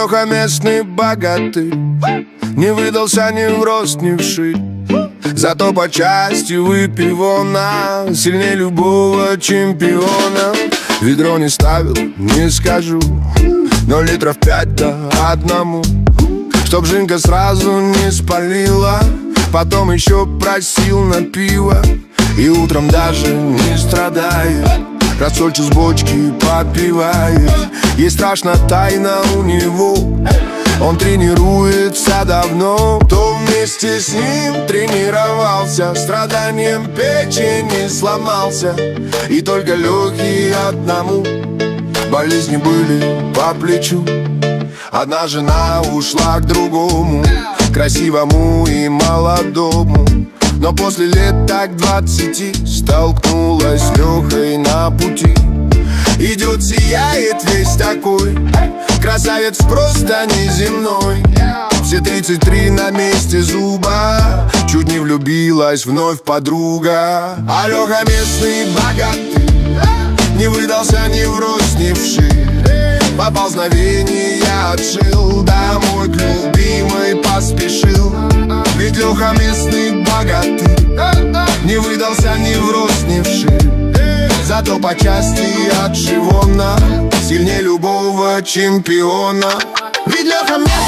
Леха местный богатый, не выдался ни в рост, ни в ширь. Зато по части выпивона сильнее любого чемпиона. Ведро не ставил, не скажу, но литров 5 да одному, чтоб Жинка сразу не спалила. Потом еще просил на пиво, и утром даже не страдает, рассольчик с бочки попивает. Ей страшна тайна у него, он тренируется давно. Кто вместе с ним тренировался, страданием печени сломался. И только Лехе одному болезни были по плечу. Одна жена ушла к другому, красивому и молодому, но после лет так 20 столкнулась с Лехой на пути. Идет, сияет весь такой, красавец просто неземной. Все 33 на месте зуба, чуть не влюбилась вновь подруга. А Леха местный богатый, не выдался ни в рост, ни в ширь. Поползновение отшил, домой к любимой поспешил. Ведь Леха местный богатый, не выдался ни в рост, ни в ширь. Зато по части отшивона сильнее любого чемпиона. Ведь Леха местный